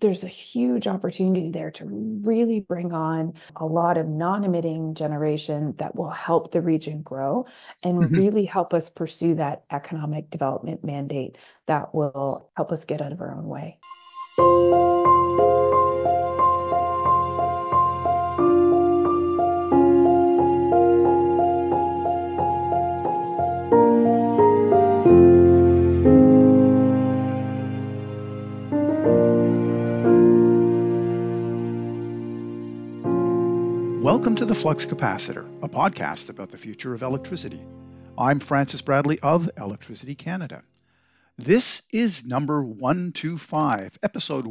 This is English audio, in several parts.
there's a huge opportunity there to really bring on a lot of non-emitting generation that will help the region grow and Mhm. really help us pursue that economic development mandate that will help us get out of our own way. Welcome to the Flux Capacitor, a podcast about the future of electricity. I'm Francis Bradley of Electricity Canada. This is number 125, episode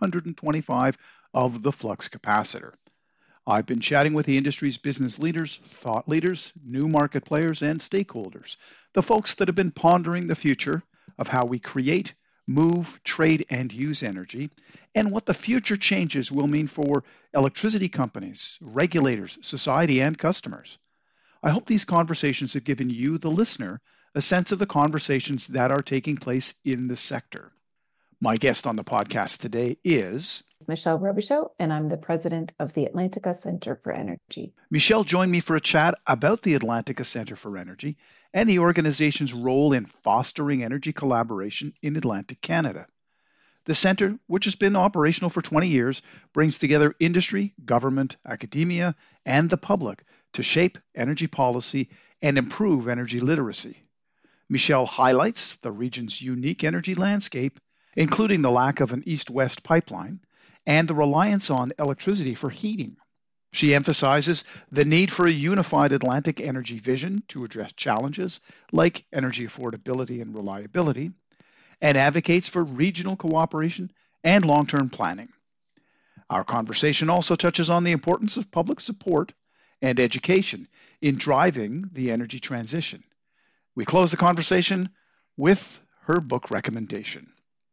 125 of the Flux Capacitor. I've been chatting with the industry's business leaders, thought leaders, new market players, and stakeholders, the folks that have been pondering the future of how we create, move, trade, and use energy, and what the future changes will mean for electricity companies, regulators, society, and customers. I hope these conversations have given you, the listener, a sense of the conversations that are taking place in the sector. My guest on the podcast today is Michelle Robichaud, and I'm the president of the Atlantica Center for Energy. Michelle. Joined me for a chat about the Atlantica Center for Energy and the organization's role in fostering energy collaboration in Atlantic Canada. The center, which has been operational for 20 years, brings together industry, government, academia, and the public to shape energy policy and improve energy literacy. Michelle highlights the region's unique energy landscape, including the lack of an east-west pipeline and the reliance on electricity for heating. She emphasizes the need for a unified Atlantic energy vision to address challenges like energy affordability and reliability, and advocates for regional cooperation and long-term planning. Our conversation also touches on the importance of public support and education in driving the energy transition. We close the conversation with her book recommendation.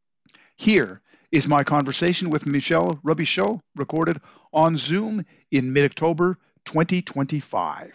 Here is my conversation with Michelle Robichaud, recorded on Zoom in mid-October 2025.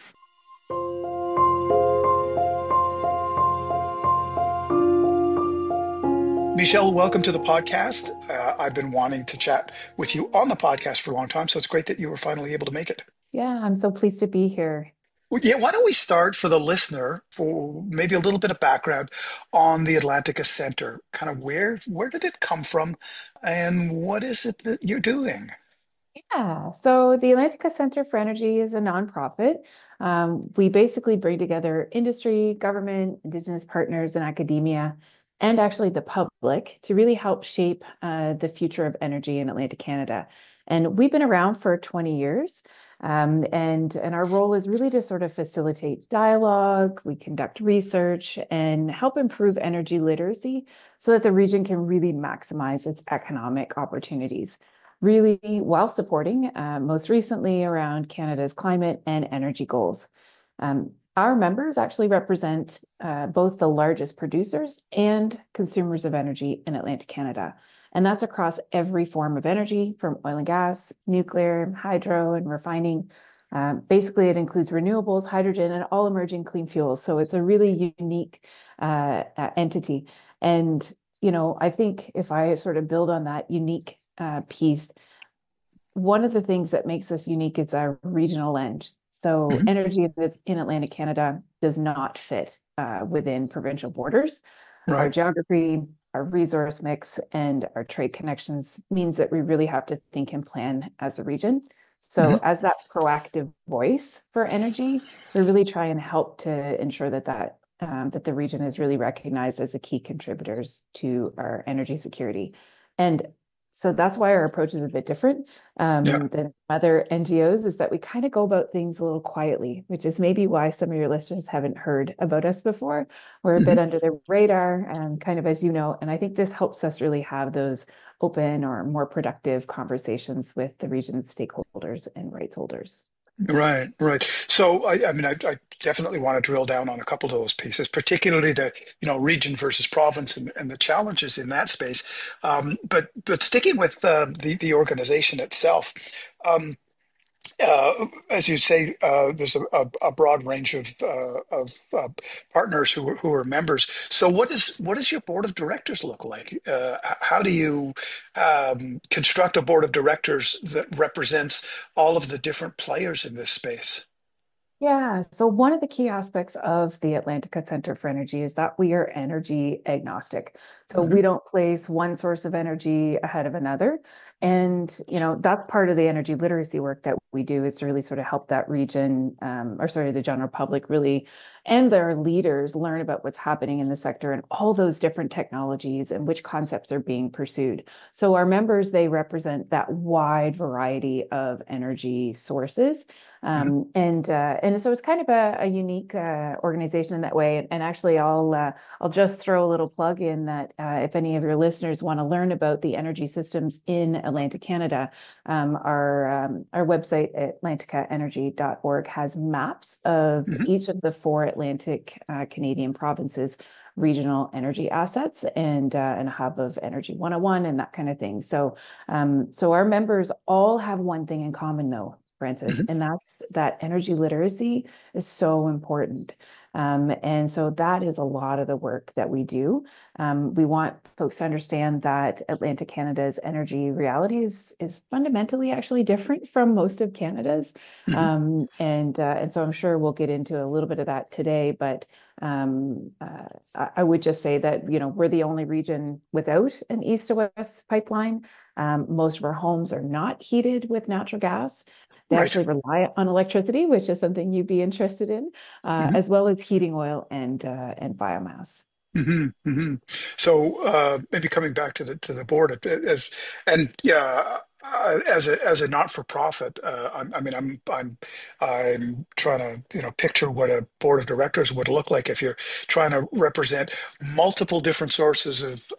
Michelle, welcome to the podcast. I've been wanting to chat with you on the podcast for a long time, so it's great that you were finally able to make it. Yeah, I'm so pleased to be here. Well, yeah, why don't we start for the listener for maybe a little bit of background on the Atlantica Center? Kind of where did it come from, and what is it that you're doing? Yeah, so the Atlantica Center for Energy is a nonprofit. We basically bring together industry, government, Indigenous partners, and academia, and actually the public to really help shape the future of energy in Atlantic Canada. And we've been around for 20 years, and our role is really to sort of facilitate dialogue. We conduct research and help improve energy literacy so that the region can really maximize its economic opportunities really while supporting, most recently around Canada's climate and energy goals. Our members actually represent both the largest producers and consumers of energy in Atlantic Canada. And that's across every form of energy, from oil and gas, nuclear, hydro, and refining. Basically, it includes renewables, hydrogen, and all emerging clean fuels. So it's a really unique entity. And I think if I sort of build on that unique piece, one of the things that makes us unique is our regional lens. So Mhm. energy that's in Atlantic Canada does not fit within provincial borders. Our Right. geography, our resource mix, and our trade connections means that we really have to think and plan as a region. So Mhm. as that proactive voice for energy, we really try and help to ensure that the region is really recognized as a key contributors to our energy security. And so that's why our approach is a bit different Yeah. than other NGOs, is that we kind of go about things a little quietly, which is maybe why some of your listeners haven't heard about us before. We're a Mhm. bit under the radar, and kind of, as you know, and I think this helps us really have those open or more productive conversations with the region's stakeholders and rights holders. Right, right. So, I definitely want to drill down on a couple of those pieces, particularly the, region versus province and the challenges in that space. But sticking with the organization itself, um, As you say, there's a broad range of partners who are members. So, what does your board of directors look like? How do you construct a board of directors that represents all of the different players in this space? Yeah, so one of the key aspects of the Atlantica Center for Energy is that we are energy agnostic. So Hmm. we don't place one source of energy ahead of another. And, that's part of the energy literacy work that we do is to really sort of help that region, or sorry, the general public really, and their leaders learn about what's happening in the sector and all those different technologies and which concepts are being pursued. So our members, they represent that wide variety of energy sources. And so it's kind of a unique organization in that way. And actually, I'll just throw a little plug in that if any of your listeners want to learn about the energy systems in Atlantic Canada, our website atlanticaenergy.org has maps of Hmm. each of the four Atlantic Canadian provinces regional energy assets and a hub of energy 101 and that kind of thing. So our members all have one thing in common though, Francis, Hmm. and that's that energy literacy is so important. And so that is a lot of the work that we do. We want folks to understand that Atlantic Canada's energy reality is fundamentally actually different from most of Canada's. Hmm. And so I'm sure we'll get into a little bit of that today, but I would just say that, we're the only region without an east to west pipeline. Most of our homes are not heated with natural gas. They Right. actually rely on electricity, which is something you'd be interested in, Hmm. as well as heating oil and biomass. Hmm. Hmm. So maybe coming back to the board, and yeah, as a not for profit, I mean, I'm trying to picture what a board of directors would look like if you're trying to represent multiple different sources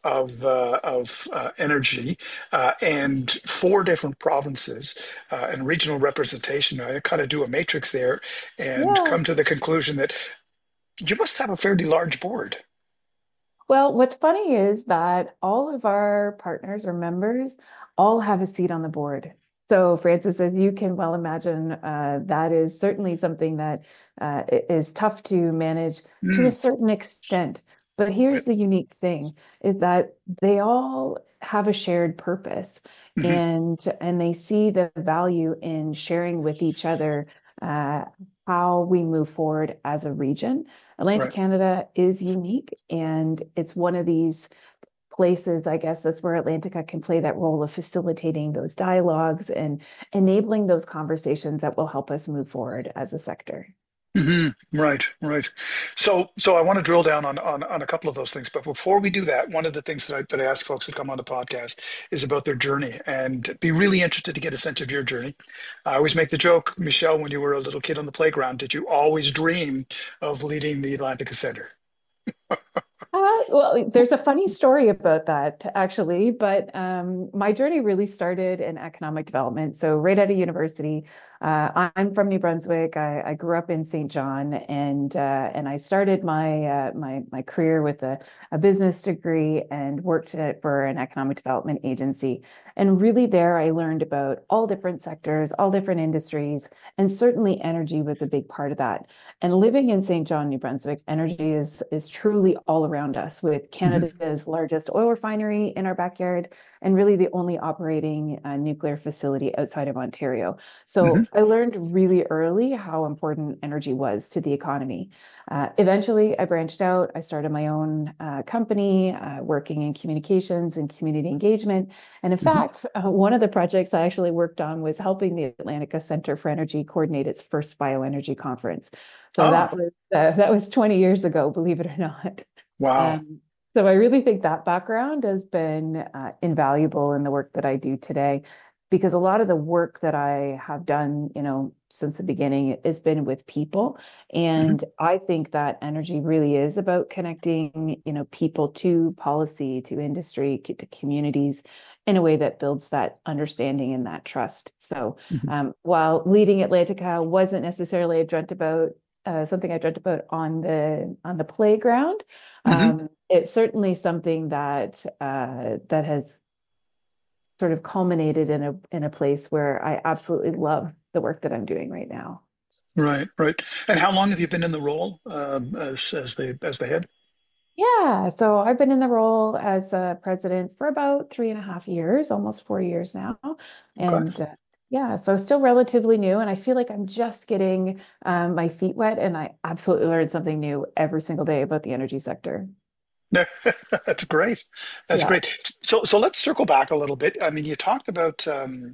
of energy and four different provinces and regional representation. I kind of do a matrix there and Yeah. come to the conclusion that you must have a fairly large board. Well, what's funny is that all of our partners or members all have a seat on the board. So, Francis, as you can well imagine, that is certainly something that is tough to manage to a Mm. certain extent. But here's the unique thing is that they all have a shared purpose Mhm. and they see the value in sharing with each other uh, how we move forward as a region. Atlantic Right. Canada is unique, and it's one of these places, I guess, that's where Atlantica can play that role of facilitating those dialogues and enabling those conversations that will help us move forward as a sector. Hmm. Right, right. So I want to drill down on a couple of those things, but before we do that, one of the things that I ask folks who come on the podcast is about their journey, and be really interested to get a sense of your journey. I always make the joke, Michelle, when you were a little kid on the playground, did you always dream of leading the Atlantica Center? Well, there's a funny story about that actually, but my journey really started in economic development. So right out of university, I'm from New Brunswick. I grew up in St. John, and I started my career with a business degree and worked for an economic development agency. And really, there I learned about all different sectors, all different industries, and certainly energy was a big part of that. And living in St. John, New Brunswick, energy is truly all around us with Hmm. Canada's largest oil refinery in our backyard and really the only operating nuclear facility outside of Ontario. Hmm. So I learned really early how important energy was to the economy. Eventually, I branched out. I started my own company working in communications and community engagement. And in Hmm. fact, one of the projects I actually worked on was helping the Atlantica Center for Energy coordinate its first bioenergy conference. So Ah, that was 20 years ago, believe it or not. wow. Um, so I really think that background has been invaluable in the work that I do today, because a lot of the work that I have done, since the beginning has been with people. Hmm. And I think that energy really is about connecting, people to policy, to industry, to communities in a way that builds that understanding and that trust. So Hmm. while leading Atlantica wasn't necessarily a dreamt about something I dreamt about on the playground. Hmm. It's certainly something that has sort of culminated in a place where I absolutely love the work that I'm doing right now. Right, right. And how long have you been in the role as the head? Yeah, so I've been in the role as president for about 3.5 years, almost 4 years now. Okay. And yeah, so still relatively new. And I feel like I'm just getting my feet wet, and I absolutely learn something new every single day about the energy sector. No, that's great. That's Yeah. great. So let's circle back a little bit. I mean, you talked about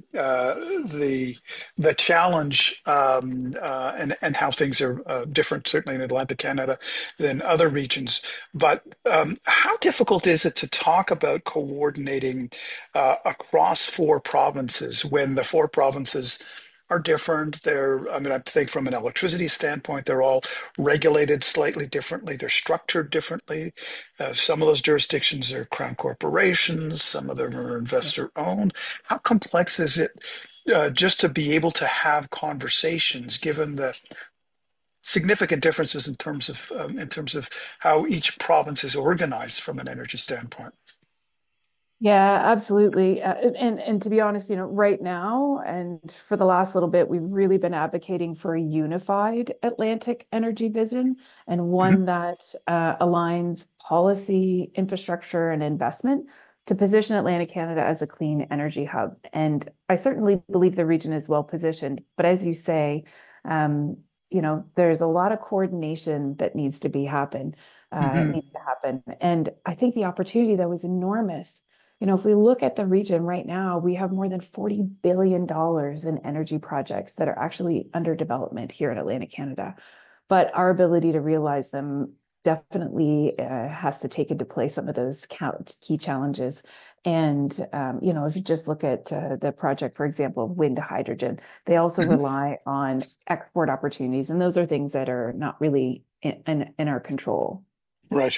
the challenge and how things are different, certainly in Atlantic Canada than other regions. But how difficult is it to talk about coordinating across four provinces when the four provinces are different? I mean, I think from an electricity standpoint, they're all regulated slightly differently. They're structured differently. Some of those jurisdictions are crown corporations, some of them are investor owned. How complex is it just to be able to have conversations, given the significant differences in terms of how each province is organized from an energy standpoint? Yeah, absolutely. And to be honest, right now and for the last little bit, we've really been advocating for a unified Atlantic energy vision and Mhm. one that aligns policy, infrastructure, and investment to position Atlantic Canada as a clean energy hub. And I certainly believe the region is well positioned. But as you say, um, there's a lot of coordination that Mhm. needs to happen. And I think the opportunity, though, is enormous. If we look at the region right now, we have more than $40 billion in energy projects that are actually under development here in Atlantic Canada. But our ability to realize them definitely has to take into play some of those key challenges. And, if you just look at the project, for example, of wind to hydrogen, they also Mhm. rely on export opportunities. And those are things that are not really in our control. Right.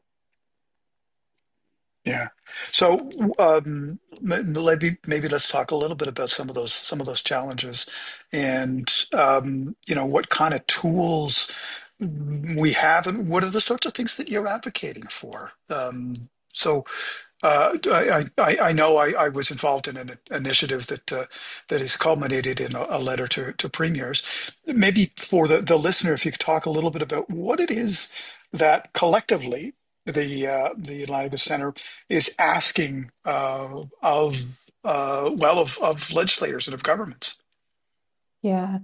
Yeah. So maybe let's talk a little bit about some of those challenges, and what kind of tools we have, and what are the sorts of things that you're advocating for. I know I was involved in an initiative that is culminated in a letter to premiers. Maybe for the listener, if you could talk a little bit about what it is that collectively the Atlantica Center is asking of legislators and of governments. Yeah.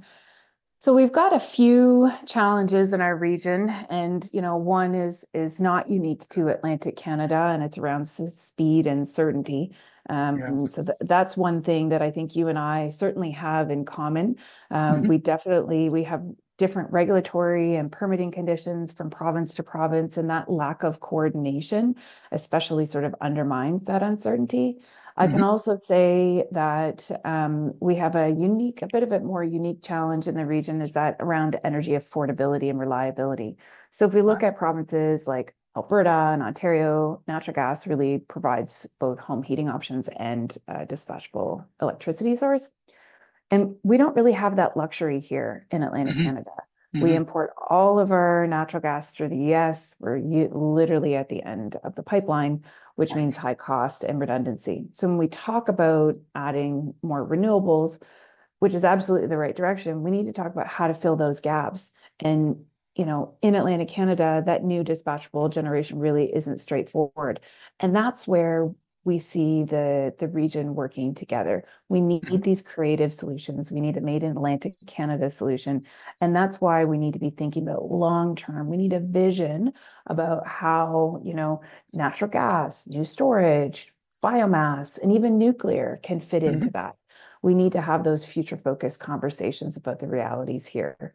So we've got a few challenges in our region, and one is not unique to Atlantic Canada, and it's around speed and certainty. Yeah. So that's one thing that I think you and I certainly have in common. Mhm. We have different regulatory and permitting conditions from province to province, and that lack of coordination, especially sort of undermines that uncertainty. I can Mhm. also say that we have a bit of a more unique challenge in the region is that around energy affordability and reliability. So if we look Right. at provinces like Alberta and Ontario, natural gas really provides both home heating options and dispatchable electricity source. And we don't really have that luxury here in Atlantic Mhm. Canada. We Mhm. import all of our natural gas through the US. Literally at the end of the pipeline, which Right. means high cost and redundancy. So when we talk about adding more renewables, which is absolutely the right direction, we need to talk about how to fill those gaps. And in Atlantic Canada, that new dispatchable generation really isn't straightforward. And that's where we see the region working together. We Mhm. need these creative solutions. We need a made in Atlantic Canada solution. And that's why we need to be thinking about long term. We need a vision about how, natural gas, new storage, biomass, and even nuclear can fit into Mhm. that. We need to have those future focused conversations about the realities here.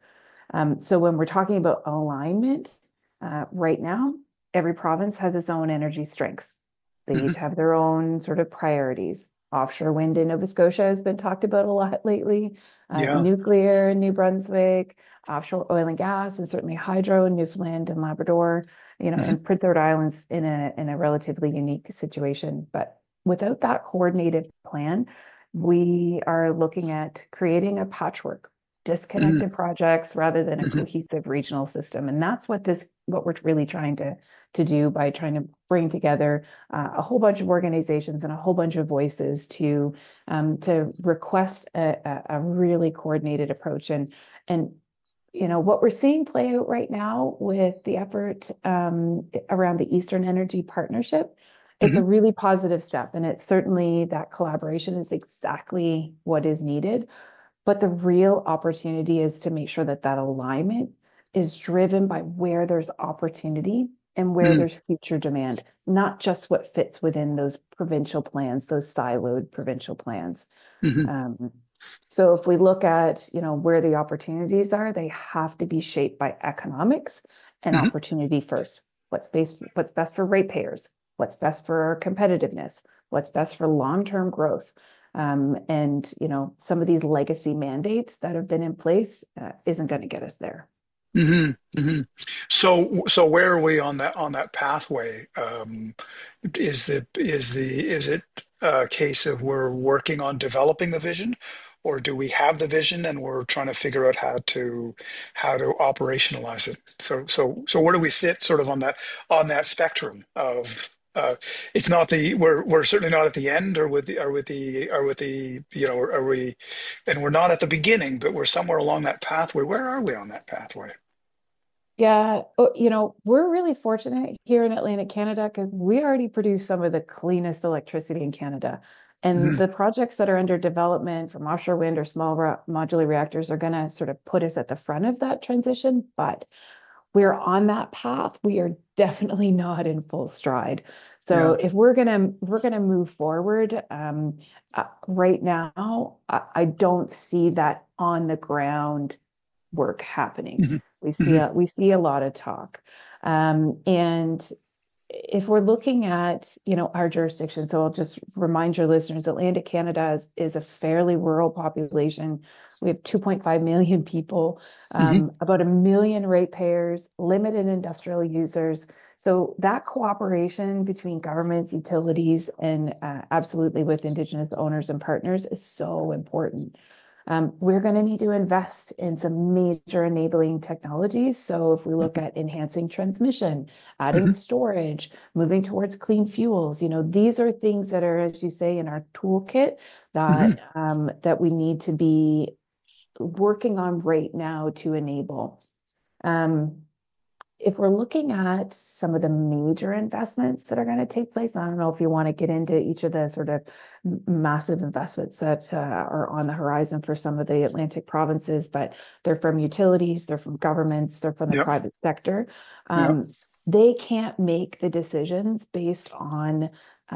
So when we're talking about alignment, right now, every province has its own energy strengths. They Mhm. each have their own sort of priorities. Offshore wind in Nova Scotia has been talked about a lot lately. Yeah. Nuclear in New Brunswick, offshore oil and gas, and certainly hydro in Newfoundland and Labrador. Mhm. And Prince Edward Island's in a relatively unique situation. But without that coordinated plan, we are looking at creating a patchwork disconnected projects rather than a cohesive regional system. And that's what we're really trying to do by trying to bring together a whole bunch of organizations and a whole bunch of voices to request a really coordinated approach. And what we're seeing play out right now with the effort around the Eastern Energy Partnership, it's a really positive step. And it's certainly that collaboration is exactly what is needed. But the real opportunity is to make sure that that alignment is driven by where there's opportunity and where there's future demand, not just what fits within those provincial plans, those siloed provincial plans. So if we look at, where the opportunities are, they have to be shaped by economics and opportunity first. What's best for ratepayers? What's best for competitiveness? What's best for long-term growth? And some of these legacy mandates that have been in place isn't going to get us there. So where are we on that pathway? Is it a case of we're working on developing the vision, or do we have the vision and we're trying to figure out how to operationalize it? So where do we sit sort of on that spectrum of it's not we're certainly not at the end or are we, and we're not at the beginning, but we're somewhere along that pathway. Where are we on that pathway? Yeah, we're really fortunate here in Atlantic Canada because we already produce some of the cleanest electricity in Canada. And the projects that are under development from offshore wind or small modular reactors are going to sort of put us at the front of that transition. But we're on that path. We are definitely not in full stride. So Yeah. if we're gonna move forward, right now, I don't see that on the ground work happening. Mhm. We see a lot of talk. And if we're looking at, our jurisdiction, so I'll just remind your listeners, Atlantic Canada is a fairly rural population. We have 2.5 million people, Mhm. about 1 million ratepayers, limited industrial users. So that cooperation between governments, utilities, and absolutely with Indigenous owners and partners is so important. We're going to need to invest in some major enabling technologies. So if we look at enhancing transmission, adding Mhm. storage, moving towards clean fuels, these are things that are, as you say, in our toolkit Mhm. that we need to be working on right now to enable. Um, if we're looking at some of the major investments that are going to take place, I don't know if you want to get into each of the sort of massive investments that are on the horizon for some of the Atlantic provinces, but they're from utilities, they're from governments, they're from the Yep. private sector. Yep. They can't make the decisions based on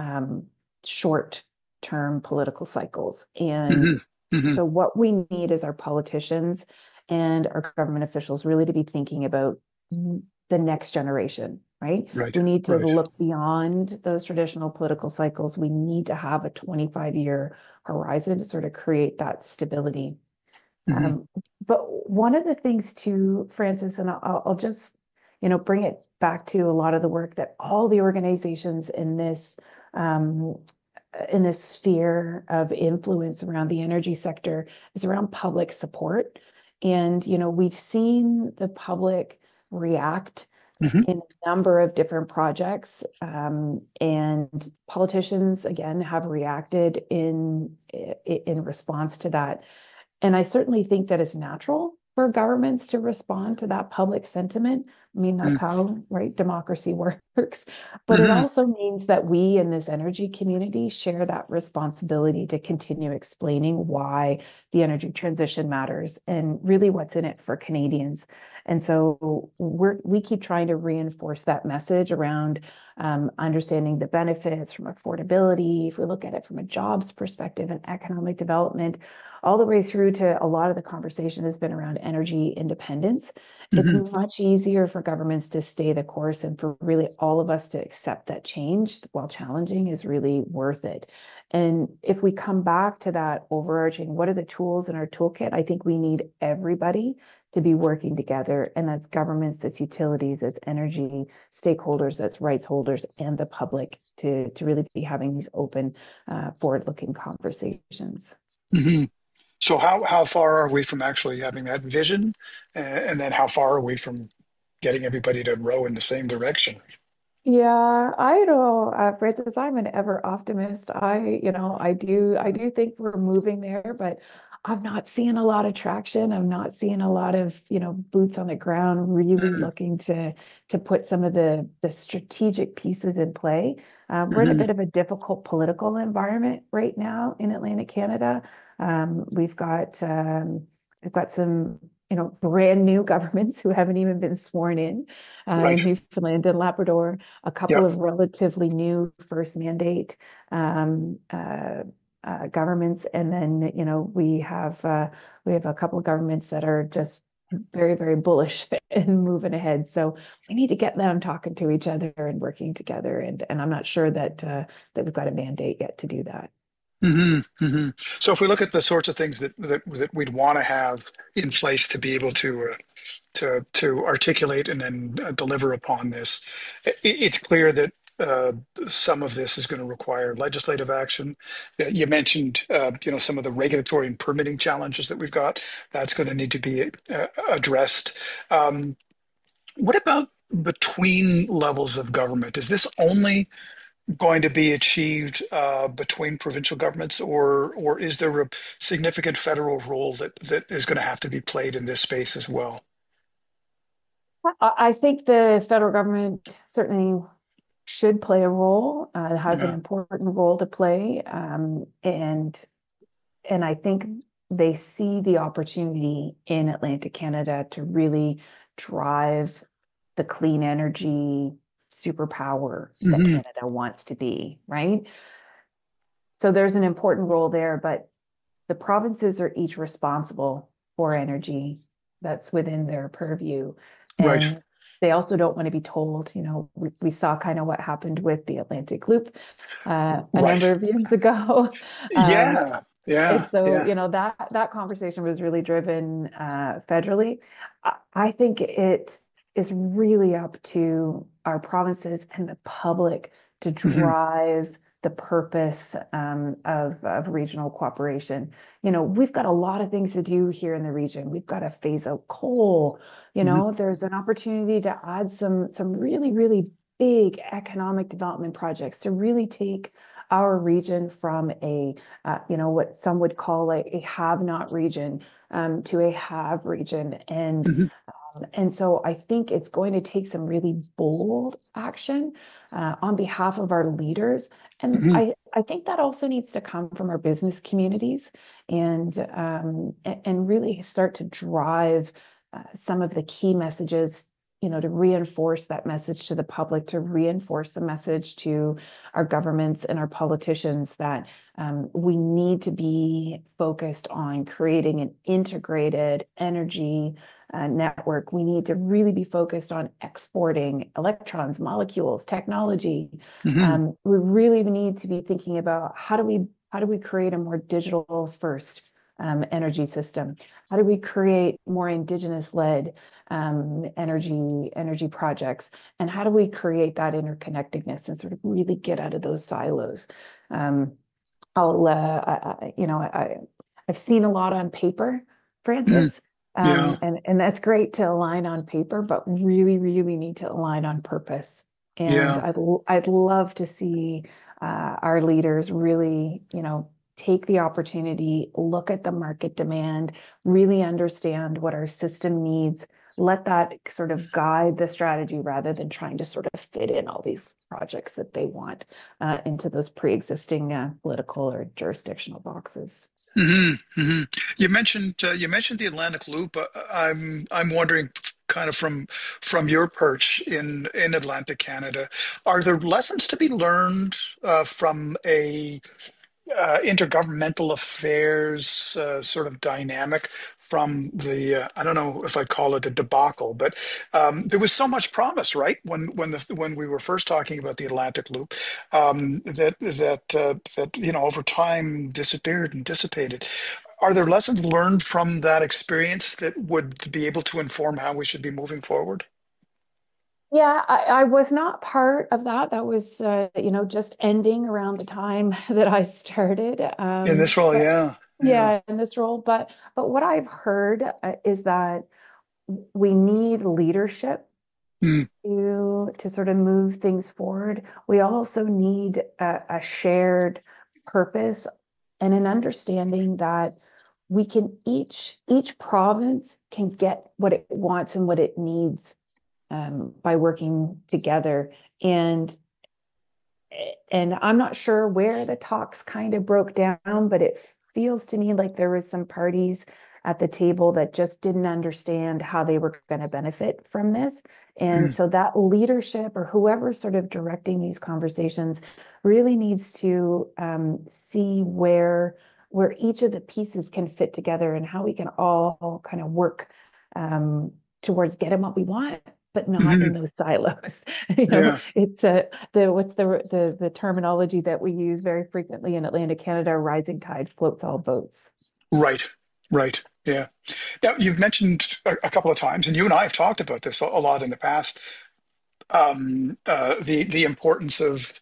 short-term political cycles. And Mhm. Mhm. so what we need is our politicians and our government officials really to be thinking about the next generation, right? Right. We need to Right. look beyond those traditional political cycles. We need to have a 25-year horizon to sort of create that stability. Mhm. But one of the things too, Francis, and I'll just, bring it back to a lot of the work that all the organizations um, in this sphere of influence around the energy sector is around public support. And, we've seen the public react Mhm. in a number of different projects. And politicians, again, have reacted in response to that. And I certainly think that it's natural for governments to respond to that public sentiment. I mean, that's how, right, democracy works. But it Mhm. also means that we in this energy community share that responsibility to continue explaining why the energy transition matters and really what's in it for Canadians. And so we keep trying to reinforce that message around understanding the benefits from affordability. If we look at it from a jobs perspective and economic development, all the way through to a lot of the conversation has been around energy independence. It's Mhm. much easier for governments to stay the course and for really all of us to accept that change, while challenging, is really worth it. And if we come back to that overarching, what are the tools in our toolkit? I think we need everybody to be working together. And that's governments, that's utilities, that's energy stakeholders, that's rights holders, and the public to really be having these open, forward-looking conversations. Mhm. So how far are we from actually having that vision? And then how far are we from getting everybody to row in the same direction? Yeah, I know, Francis, I'm an ever optimist. I do think we're moving there, but I'm not seeing a lot of traction. I'm not seeing a lot of, boots on the ground really Mm-hmm. looking to put some of the strategic pieces in play. We're in a Mm-hmm. bit of a difficult political environment right now in Atlantic Canada. Um, we've got we've got some, brand new governments who haven't even been sworn in Right. Newfoundland and Labrador, a couple Yep. of relatively new first mandate um, governments, and then we have a couple of governments that are just very, very bullish and moving ahead. So we need to get them talking to each other and working together. And I'm not sure that we've got a mandate yet to do that. Hmm. Hmm. So if we look at the sorts of things that we'd want to have in place to be able to articulate and then deliver upon this, it's clear that uh, some of this is going to require legislative action. You mentioned, some of the regulatory and permitting challenges that we've got. That's going to need to be addressed. Um, what about between levels of government? Is this only going to be achieved between provincial governments, or is there a significant federal role that is going to have to be played in this space as well? I think the federal government certainly should play a role, has an Yeah. important role to play. And I think they see the opportunity in Atlantic Canada to really drive the clean energy superpower that Hmm. Canada wants to be, right? So there's an important role there, but the provinces are each responsible for energy that's within their purview. Right. And they also don't want to be told, we saw kind of what happened with the Atlantic Loop a Right. number of years ago. Um, Yeah. Yeah. and so, Yeah. that conversation was really driven federally. I think it is really up to our provinces and the public to Hmm. drive the purpose of regional cooperation. We've got a lot of things to do here in the region. We've got to phase out coal. Hmm. There's an opportunity to add some really, really big economic development projects to really take our region from what some would call a have-not region to a have region. Hmm. And so I think it's going to take some really bold action on behalf of our leaders. And Hmm. I think that also needs to come from our business communities and really start to drive some of the key messages, to reinforce that message to the public, to reinforce the message to our governments and our politicians that we need to be focused on creating an integrated energy network. We need to really be focused on exporting electrons, molecules, technology. Hmm. We really need to be thinking about how do we create a more digital first energy system? How do we create more indigenous led energy projects? And how do we create that interconnectedness and sort of really get out of those silos? Um, I've seen a lot on paper, Hmm. Francis, Yeah. and that's great to align on paper, but really, really need to align on purpose. And Yeah. I'd love to see our leaders really, take the opportunity, look at the market demand, really understand what our system needs, let that sort of guide the strategy rather than trying to sort of fit in all these projects that they want into those pre-existing political or jurisdictional boxes. Hmm. Hmm. You mentioned the Atlantic Loop. I'm wondering, kind of from your perch in Atlantic Canada, are there lessons to be learned from a intergovernmental affairs sort of dynamic from I don't know if I'd call it a debacle, but there was so much promise, right? When we were first talking about the Atlantic Loop, that over time disappeared and dissipated. Are there lessons learned from that experience that would be able to inform how we should be moving forward Yeah, I was not part of that. That was, just ending around the time that I started. in this role? But Yeah. Yeah. yeah, in this role. But what I've heard is that we need leadership Mm, to sort of move things forward. We also need a shared purpose and an understanding that we can each province can get what it wants and what it needs by working together. And and I'm not sure where the talks kind of broke down, but it feels to me like there was some parties at the table that just didn't understand how they were going to benefit from this. And mm, so that leadership or whoever's sort of directing these conversations really needs to see where each of the pieces can fit together and how we can all kind of work um, towards getting what we want, but not in mhm. those silos. You know, Yeah. it's the what's the terminology that we use very frequently in Atlantic Canada, rising tide floats all boats. Right. Right. Yeah. Now, you've mentioned a couple of times, and you and I have talked about this a lot in the past, the importance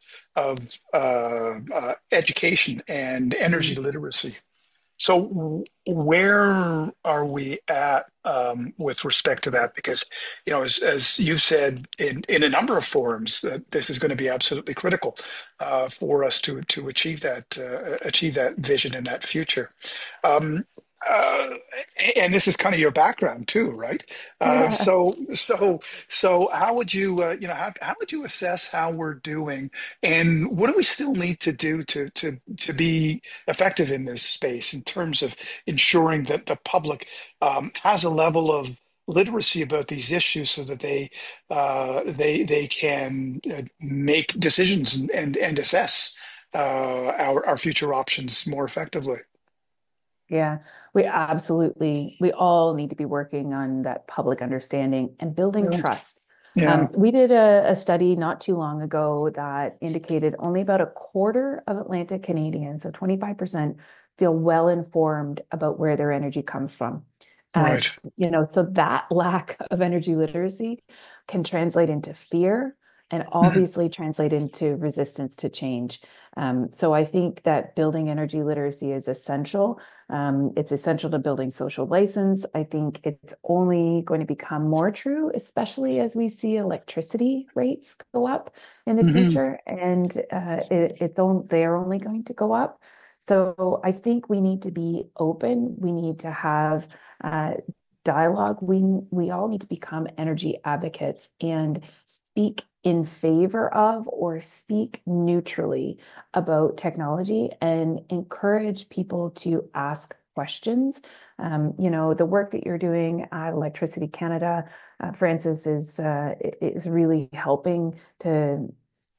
of education and energy Mm. literacy. So where are we at with respect to that? Because, as you've said in a number of forums, that this is going to be absolutely critical for us to achieve that vision and that future. Um, uh, and this is kind of your background too, right? Uh, Yeah. so so so how would you how would you assess how we're doing, and what do we still need to do to be effective in this space in terms of ensuring that the public has a level of literacy about these issues so that they can make decisions and assess our future options more effectively. Yeah, we all need to be working on that public understanding and building Yeah. trust. Yeah. We did a study not too long ago that indicated only about a quarter of Atlantic Canadians, so 25%, feel well informed about where their energy comes from. Uh, Right. so that lack of energy literacy can translate into fear and Mhm. obviously translate into resistance to change. So I think that building energy literacy is essential. It's essential to building social license. I think it's only going to become more true, especially as we see electricity rates go up in the Mhm. future, and they are only going to go up. So I think we need to be open. We need to have uh, dialogue. We all need to become energy advocates and speak in favor of or speak neutrally about technology and encourage people to ask questions. The work that you're doing at Electricity Canada, Francis, is really helping to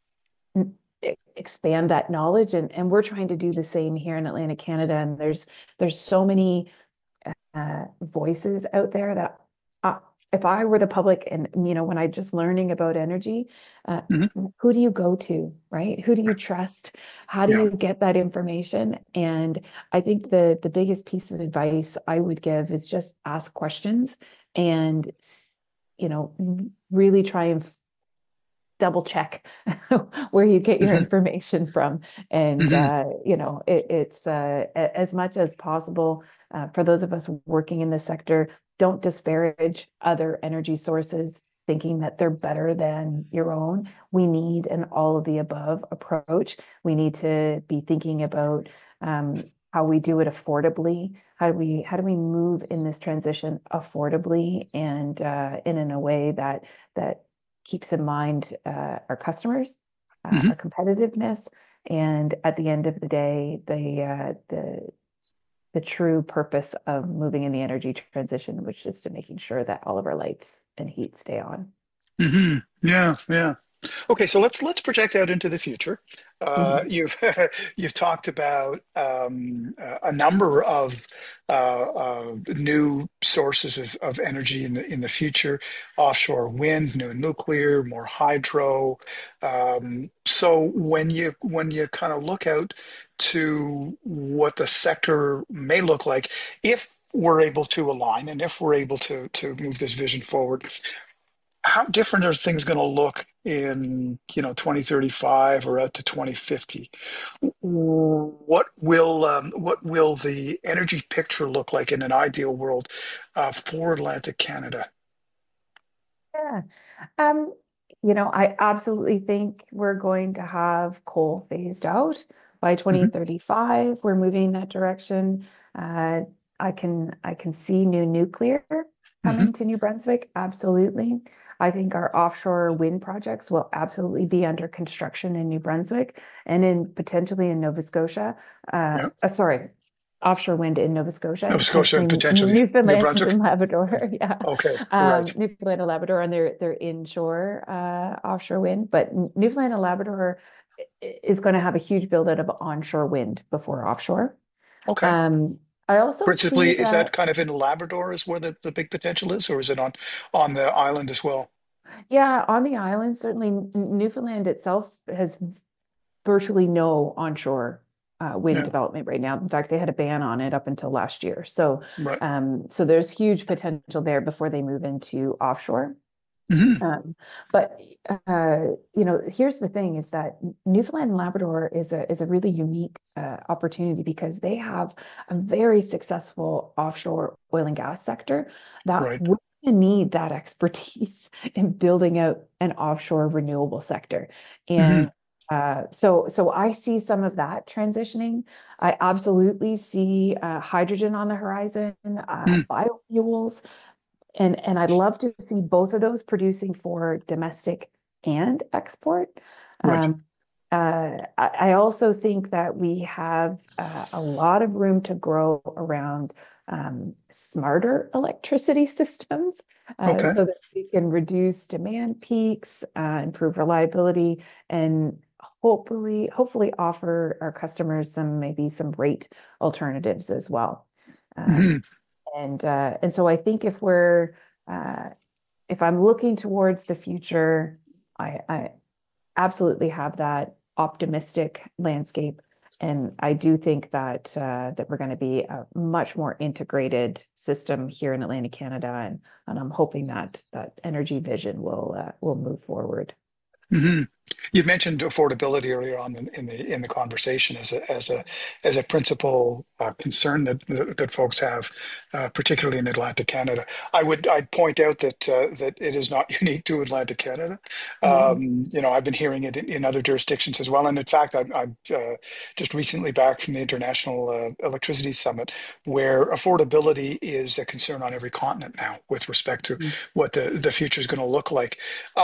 expand that knowledge, and we're trying to do the same here in Atlantic Canada. And there's so many voices out there that uh, if I were the public and when I just learning about energy, uh, Mhm. who do you go to, right? Who do you trust? How do Yeah. you get that information? And I think the biggest piece of advice I would give is just ask questions and really try and double check where you get your Mhm. information from. And, Mhm. it's as much as possible for those of us working in the sector, don't disparage other energy sources thinking that they're better than your own. We need an all of the above approach. We need to be thinking about how we do it affordably. How do we move in this transition affordably and in a way that keeps in mind our customers, Mhm. our competitiveness, and at the end of the day, the true purpose of moving in the energy transition, which is to making sure that all of our lights and heat stay on. Mhm. Yeah. Yeah. Okay, so let's project out into the future. Mhm. You've you've talked about a number of new sources of energy in the future: offshore wind, new nuclear, more hydro. So when you kind of look out to what the sector may look like, if we're able to align and if we're able to move this vision forward, how different are things going to look in 2035 or out to 2050. What will the energy picture look like in an ideal world for Atlantic Canada? Yeah. Um, I absolutely think we're going to have coal phased out by Hmm. 2035. We're moving in that direction. Uh, I can see new nuclear Hmm. coming to New Brunswick. Absolutely. I think our offshore wind projects will absolutely be under construction in New Brunswick and in potentially in Nova Scotia. Yeah, Sorry, offshore wind in Nova Scotia Nova and Scotia potentially and potentially New Newfoundland Brunswick. and Labrador. Yeah. Okay, right. Newfoundland and Labrador on their inshore offshore wind, but Newfoundland and Labrador is going to have a huge build out of onshore wind before offshore. Okay. Um, I also see Principally, is that that, kind of in Labrador is where the big potential is, or is it on the island as well? yeah, on the island, certainly Newfoundland itself has virtually no onshore wind Yeah, development right now. In fact, they had a ban on it up until last year. So, right. so there's huge potential there before they move into offshore. Hmm. Um, but here's the thing: is that Newfoundland and Labrador is a really unique opportunity because they have a very successful offshore oil and gas sector that Right. would need that expertise in building out an offshore renewable sector. Hmm. And so I see some of that transitioning. I absolutely see hydrogen on the horizon, biofuels. And I'd love to see both of those producing for domestic and export. Right. Um, I also think that we have a lot of room to grow around smarter electricity systems Okay. so that we can reduce demand peaks, improve reliability, and hopefully offer our customers maybe some rate alternatives as well. Um, Hmm. and so I think uh, if I'm looking towards the future, I absolutely have that optimistic landscape. And I do think that we're going to be a much more integrated system here in Atlantic Canada, and I'm hoping that energy vision will move forward. Hmm. You mentioned affordability earlier on in the conversation as a principal concern that folks have, particularly in Atlantic Canada. I'd point out that it is not unique to Atlantic Canada. Mhm. I've been hearing it in other jurisdictions as well, and in fact, I'm just recently back from the International Electricity Summit, where affordability is a concern on every continent now with respect to what the future is going to look like.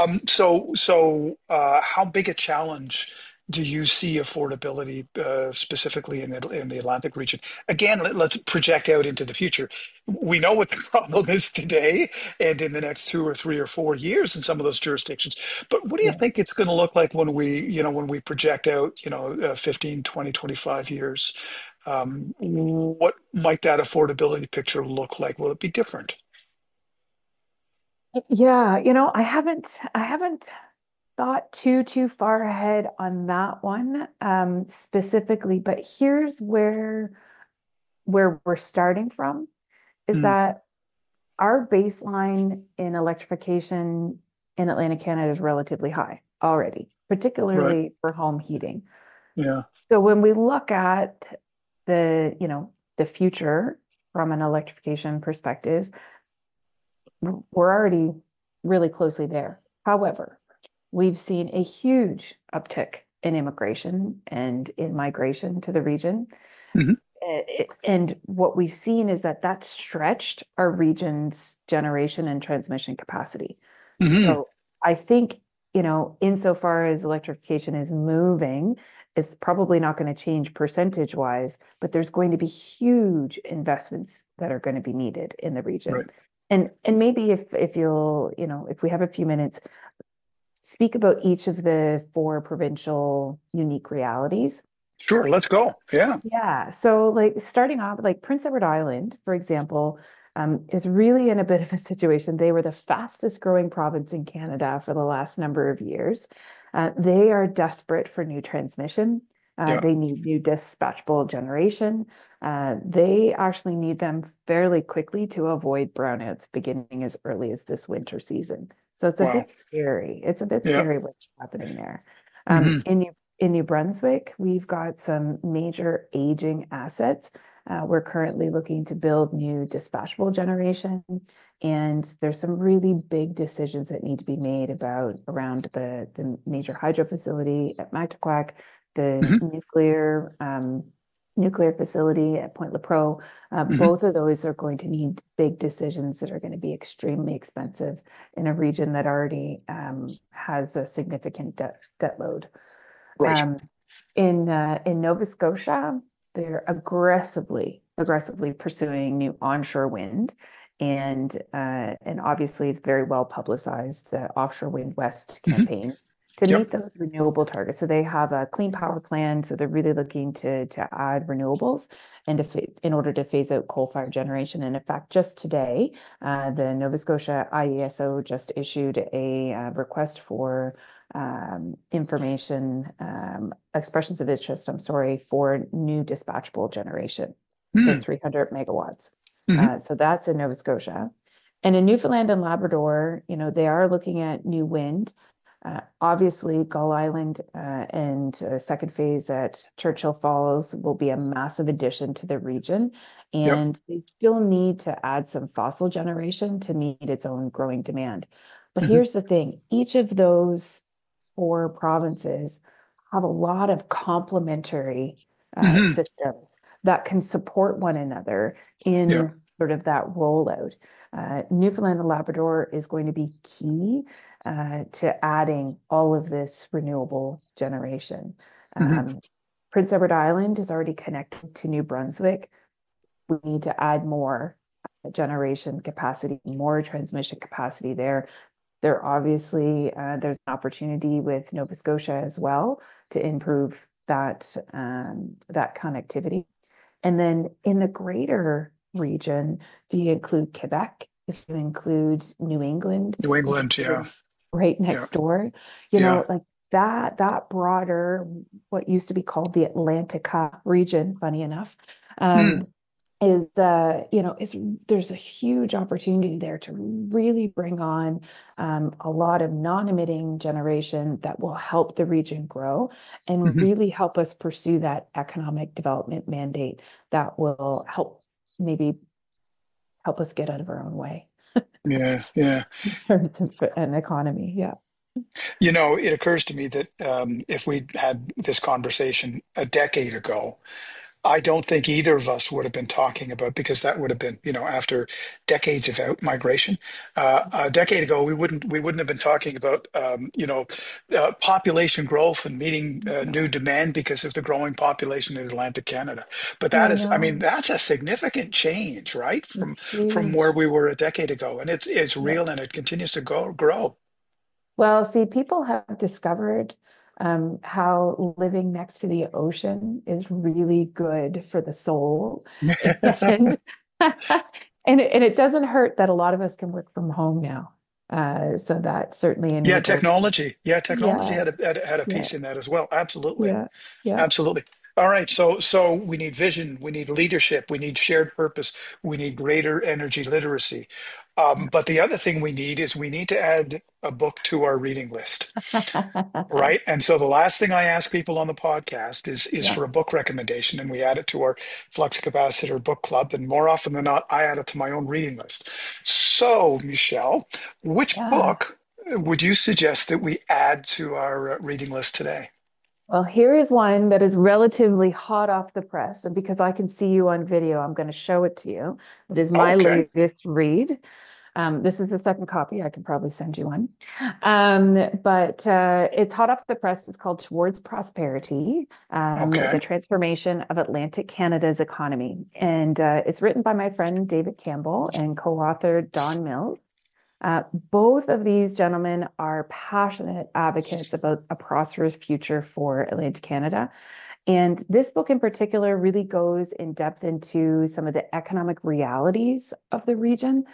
How big a challenge do you see affordability specifically in the Atlantic region? Again, let's project out into the future. We know what the problem is today and in the next 2 or 3 or 4 years in some of those jurisdictions. But what do you Yeah. think it's going to look like when we project out, 15, 20, 25 years? What might that affordability picture look like? Will it be different? Yeah, I haven't thought too far ahead on that one specifically, but here's where we're starting from is Mm, that our baseline in electrification in Atlantic Canada is relatively high already, right. particularly for home heating. Yeah. So when we look at the future from an electrification perspective, we're already really closely there. However, we've seen a huge uptick in immigration and in migration to the region. Hmm. And what we've seen is that that's stretched our region's generation and transmission capacity. Hmm. So I think, insofar as electrification is moving, it's probably not going to change percentage wise, but there's going to be huge investments that are going to be needed in the region. Right. And maybe if we have a few minutes, speak about each of the four provincial unique realities. Sure. Let's go. Yeah. Yeah. So like starting off, like Prince Edward Island, for example, is really in a bit of a situation. They were the fastest growing province in Canada for the last number of years. They are desperate for new transmission. Yeah. They need new dispatchable generation. They actually need them fairly quickly to avoid brownouts beginning as early as this winter season. So it's a Wow. bit scary. It's a bit Yeah. scary what's happening there. Hmm. In New Brunswick, we've got some major aging assets. We're currently looking to build new dispatchable generation, and there's some really big decisions that need to be made about around the major hydro facility at Mactaquac, the Hmm. nuclear facility at Point Lepreau. Hmm. Both of those are going to need big decisions that are going to be extremely expensive in a region that already has a significant debt load. Right. Um, in Nova Scotia, they're aggressively pursuing new onshore wind, and obviously it's very well publicized, the Offshore Wind West Hmm. campaign to meet Yep. those renewable targets. So they have a clean power plan. So they're really looking to add renewables and in order to phase out coal-fired generation. And in fact, just today, the Nova Scotia IESO just issued a request for expressions of interest, I'm sorry, for new dispatchable generation. So Hmm. 300 megawatts. Hmm. So that's in Nova Scotia. And in Newfoundland and Labrador, they are looking at new wind. Obviously, Gull Island and second phase at Churchill Falls will be a massive addition to the region. Yep. And they still need to add some fossil generation to meet its own growing demand. But Hmm. here's the thing, each of those four provinces have a lot of complementary Hmm. systems that can support one another Yeah. in sort of that rollout. Newfoundland and Labrador is going to be key to adding all of this renewable generation. Hmm. Prince Edward Island is already connected to New Brunswick. We need to add more generation capacity, more transmission capacity there. There's an opportunity with Nova Scotia as well to improve that connectivity. And then in the greater region, if you include Quebec, if you include New England, New which England. is Yeah. right Yeah. next door, Yeah. like that broader, what used to be called the Atlantica region, funny enough, um, Mm. is there's a huge opportunity there to really bring on a lot of non-emitting generation that will help the region grow and Hmm. really help us pursue that economic development mandate that will maybe help us get out of our own way Yeah. Yeah. in terms of an economy. Yeah. It occurs to me that if we'd had this conversation a decade ago, I don't think either of us would have been talking about, because that would have been, after decades of out migration. A decade ago, we wouldn't have been talking about, population growth and meeting new No, demand because of the growing population in Atlantic Canada. But that I is, I mean, know. that's a significant change, right, from It's from where huge. we were a decade ago, and it's Yeah. real and it continues to grow. Well, see, people have discovered how living next to the ocean is really good for the soul. And and it doesn't hurt that a lot of us can work from home now. So that certainly Yeah, enables. technology. Yeah, technology Yeah, had a yeah, piece in that as well. Absolutely. yeah, yeah. Absolutely. All right. So we need vision, we need leadership, we need shared purpose, we need greater energy literacy. But the other thing we need is we need to add a book to our reading list. Right. And so the last thing I ask people on the podcast is Yeah, for a book recommendation, and we add it to our Flux Capacitor book club. And more often than not, I add it to my own reading list. So, Michelle, which yeah. book would you suggest that we add to our reading list today? Well, here is one that is relatively hot off the press, and because I can see you on video, I'm going to show it to you. It is my Okay. latest read. This is the second copy. I can probably send you one. But it's hot off the press. It's called Towards Prosperity, Okay. the transformation of Atlantic Canada's economy. And it's written by my friend David Campbell and co-author Don Mills. Both of these gentlemen are passionate advocates about a prosperous future for Atlantic Canada. And this book in particular really goes in depth into some of the economic realities of the region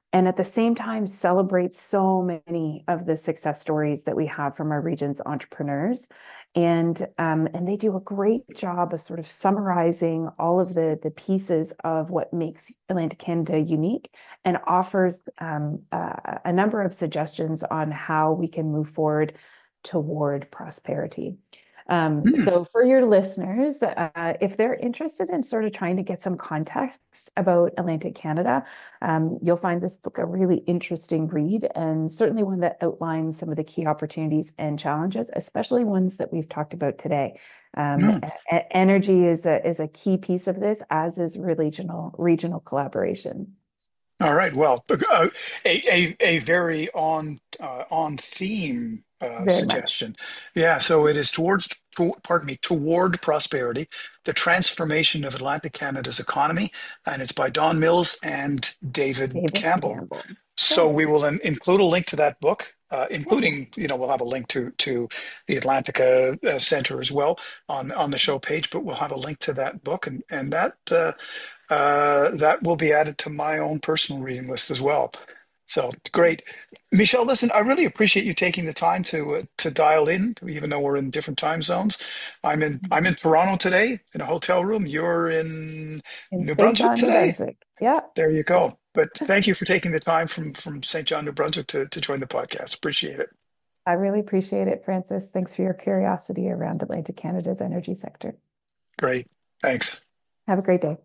and at the same time celebrate so many of the success stories that we have from our region's entrepreneurs. And they do a great job of sort of summarizing all of the pieces of what makes Atlantic Canada unique, and offers a number of suggestions on how we can move forward toward prosperity. So for your listeners, if they're interested in sort of trying to get some context about Atlantic Canada, you'll find this book a really interesting read, and certainly one that outlines some of the key opportunities and challenges, especially ones that we've talked about today. Energy is a key piece of this, as is regional collaboration. All right. Well, a very on theme Very much. suggestion. Yeah. So it is toward prosperity, the transformation of Atlantic Canada's economy, and it's by Don Mills and David David Campbell. Campbell. So Yeah. we will include a link to that book, Yeah. including, we'll have a link to the Atlantica Center as well on the show page, but we'll have a link to that book, and that will be added to my own personal reading list as well. So great, Michelle. Listen, I really appreciate you taking the time to dial in, even though we're in different time zones. I'm in Toronto today in a hotel room. You're in In New St. Brunswick John, New today. Brunswick. Yeah. There you go. But thank you for taking the time from St. John, New Brunswick to join the podcast. Appreciate it. I really appreciate it, Francis. Thanks for your curiosity around Atlantic Canada's energy sector. Great. Thanks. Have a great day.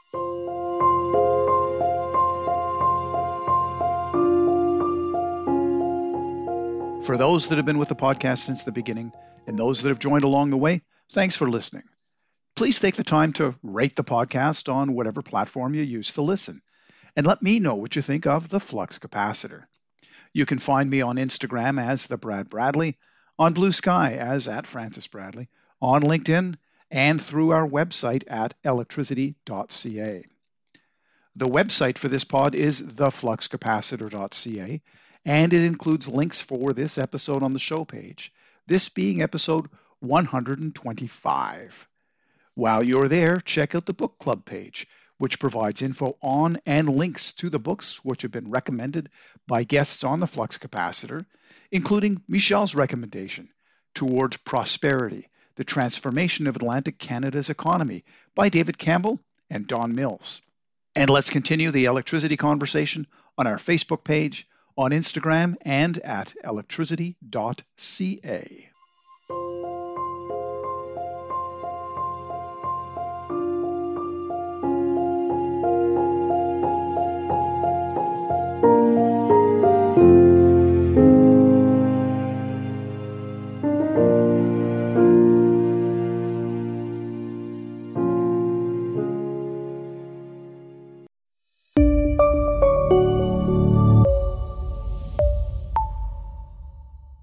For those that have been with the podcast since the beginning and those that have joined along the way, thanks for listening. Please take the time to rate the podcast on whatever platform you use to listen, and let me know what you think of the Flux Capacitor. You can find me on Instagram as the Brad Bradley, on Blue Sky as at Francis Bradley, on LinkedIn, and through our website at electricity.ca. The website for this pod is thefluxcapacitor.ca, and it includes links for this episode on the show page, this being episode 125. While you're there, check out the book club page, which provides info on and links to the books which have been recommended by guests on the Flux Capacitor, including Michelle's recommendation, Toward Prosperity, The Transformation of Atlantic Canada's Economy by David Campbell and Don Mills. And let's continue the electricity conversation on our Facebook page, on Instagram, and at electricity.ca.